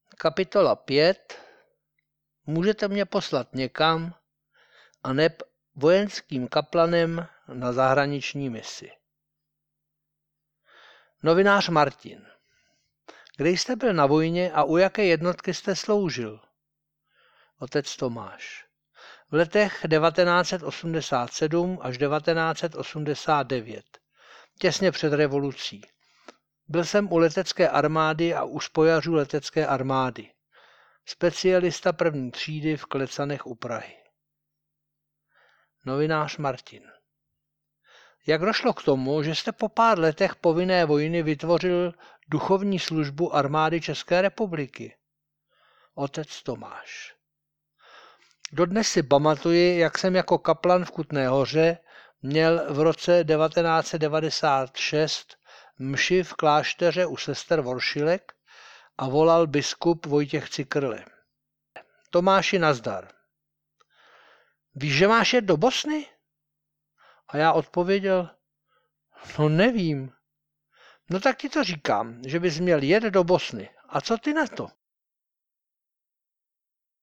Kapitola 5. Můžete mě poslat někam, aneb vojenským kaplanem na zahraniční misi. Novinář Martin. Kde jste byl na vojně a u jaké jednotky jste sloužil? Otec Tomáš. V letech 1987 až 1989, těsně před revolucí. Byl jsem u letecké armády a u spojařů letecké armády. Specialista první třídy v Klecanech u Prahy. Novinář Martin. Jak došlo k tomu, že jste po pár letech povinné vojny vytvořil duchovní službu armády České republiky? Otec Tomáš. Dodnes si pamatuji, jak jsem jako kaplan v Kutné Hoře měl v roce 1996 mši v klášteře u sester Voršilek a volal biskup Vojtěch Cikrle. Tomáši, nazdar. Víš, že máš jet do Bosny? A já odpověděl, no nevím. No tak ti to říkám, že bys měl jet do Bosny. A co ty na to?